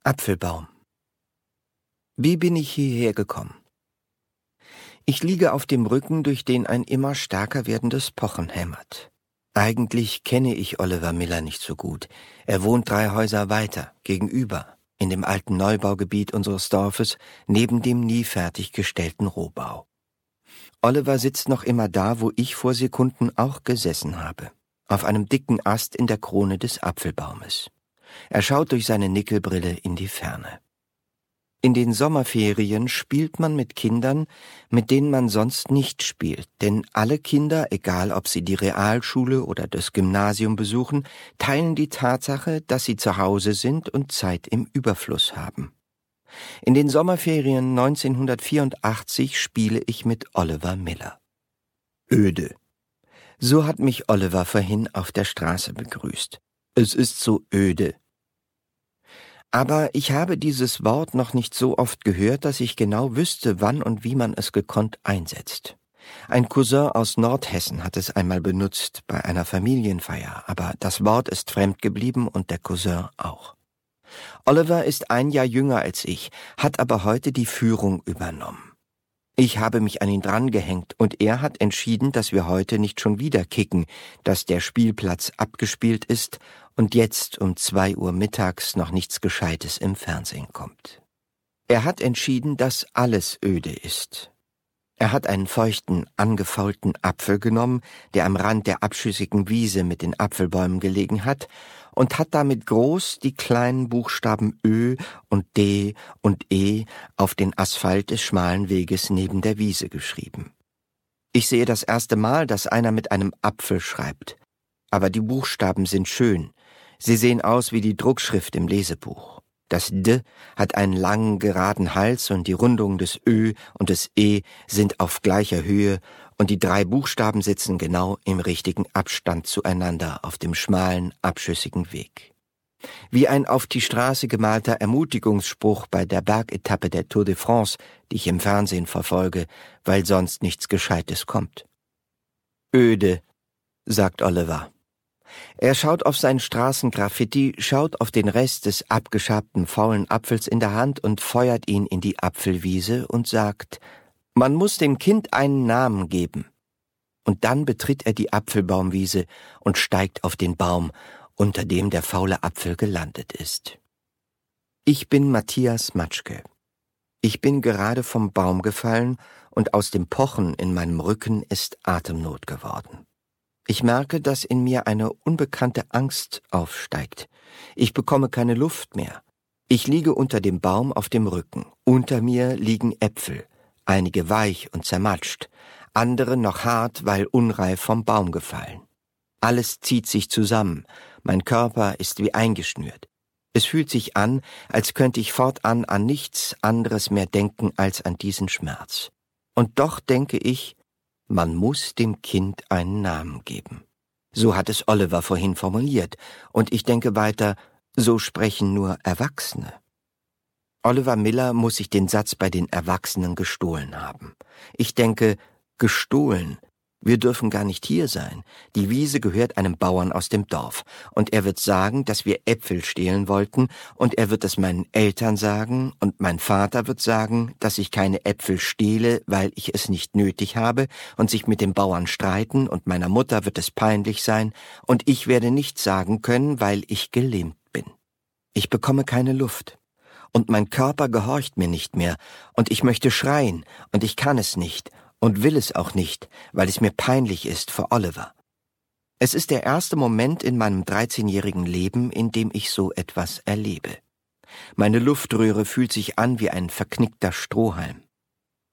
Apfelbaum. Wie bin ich hierher gekommen? Ich liege auf dem Rücken, durch den ein immer stärker werdendes Pochen hämmert. Eigentlich kenne ich Oliver Miller nicht so gut. Er wohnt 3 Häuser weiter, gegenüber, in dem alten Neubaugebiet unseres Dorfes, neben dem nie fertiggestellten Rohbau. Oliver sitzt noch immer da, wo ich vor Sekunden auch gesessen habe, auf einem dicken Ast in der Krone des Apfelbaumes. Er schaut durch seine Nickelbrille in die Ferne. In den Sommerferien spielt man mit Kindern, mit denen man sonst nicht spielt, denn alle Kinder, egal ob sie die Realschule oder das Gymnasium besuchen, teilen die Tatsache, dass sie zu Hause sind und Zeit im Überfluss haben. In den Sommerferien 1984 spiele ich mit Oliver Miller. Öde. So hat mich Oliver vorhin auf der Straße begrüßt. Es ist so öde. Aber ich habe dieses Wort noch nicht so oft gehört, dass ich genau wüsste, wann und wie man es gekonnt einsetzt. Ein Cousin aus Nordhessen hat es einmal benutzt bei einer Familienfeier, aber das Wort ist fremd geblieben und der Cousin auch. Oliver ist 1 Jahr jünger als ich, hat aber heute die Führung übernommen. Ich habe mich an ihn drangehängt und er hat entschieden, dass wir heute nicht schon wieder kicken, dass der Spielplatz abgespielt ist und jetzt um 2 Uhr mittags noch nichts Gescheites im Fernsehen kommt. Er hat entschieden, dass alles öde ist. Er hat einen feuchten, angefaulten Apfel genommen, der am Rand der abschüssigen Wiese mit den Apfelbäumen gelegen hat, und hat damit groß die kleinen Buchstaben Ö und D und E auf den Asphalt des schmalen Weges neben der Wiese geschrieben. Ich sehe das erste Mal, dass einer mit einem Apfel schreibt. Aber die Buchstaben sind schön. Sie sehen aus wie die Druckschrift im Lesebuch. Das D hat einen langen, geraden Hals und die Rundungen des Ö und des E sind auf gleicher Höhe und die 3 Buchstaben sitzen genau im richtigen Abstand zueinander auf dem schmalen, abschüssigen Weg. Wie ein auf die Straße gemalter Ermutigungsspruch bei der Bergetappe der Tour de France, die ich im Fernsehen verfolge, weil sonst nichts Gescheites kommt. Öde, sagt Oliver. Er schaut auf sein Straßengraffiti, schaut auf den Rest des abgeschabten, faulen Apfels in der Hand und feuert ihn in die Apfelwiese und sagt, man muss dem Kind einen Namen geben. Und dann betritt er die Apfelbaumwiese und steigt auf den Baum, unter dem der faule Apfel gelandet ist. Ich bin Matthias Matschke. Ich bin gerade vom Baum gefallen und aus dem Pochen in meinem Rücken ist Atemnot geworden. Ich merke, dass in mir eine unbekannte Angst aufsteigt. Ich bekomme keine Luft mehr. Ich liege unter dem Baum auf dem Rücken. Unter mir liegen Äpfel, einige weich und zermatscht, andere noch hart, weil unreif vom Baum gefallen. Alles zieht sich zusammen, mein Körper ist wie eingeschnürt. Es fühlt sich an, als könnte ich fortan an nichts anderes mehr denken als an diesen Schmerz. Und doch denke ich, man muss dem Kind einen Namen geben. So hat es Oliver vorhin formuliert, und ich denke weiter, so sprechen nur Erwachsene. Oliver Miller muss sich den Satz bei den Erwachsenen gestohlen haben. Ich denke, gestohlen? Wir dürfen gar nicht hier sein. Die Wiese gehört einem Bauern aus dem Dorf. Und er wird sagen, dass wir Äpfel stehlen wollten. Und er wird es meinen Eltern sagen. Und mein Vater wird sagen, dass ich keine Äpfel stehle, weil ich es nicht nötig habe. Und sich mit dem Bauern streiten. Und meiner Mutter wird es peinlich sein. Und ich werde nichts sagen können, weil ich gelähmt bin. Ich bekomme keine Luft. Und mein Körper gehorcht mir nicht mehr. Und ich möchte schreien. Und ich kann es nicht. Und will es auch nicht, weil es mir peinlich ist vor Oliver. Es ist der erste Moment in meinem 13-jährigen Leben, in dem ich so etwas erlebe. Meine Luftröhre fühlt sich an wie ein verknickter Strohhalm.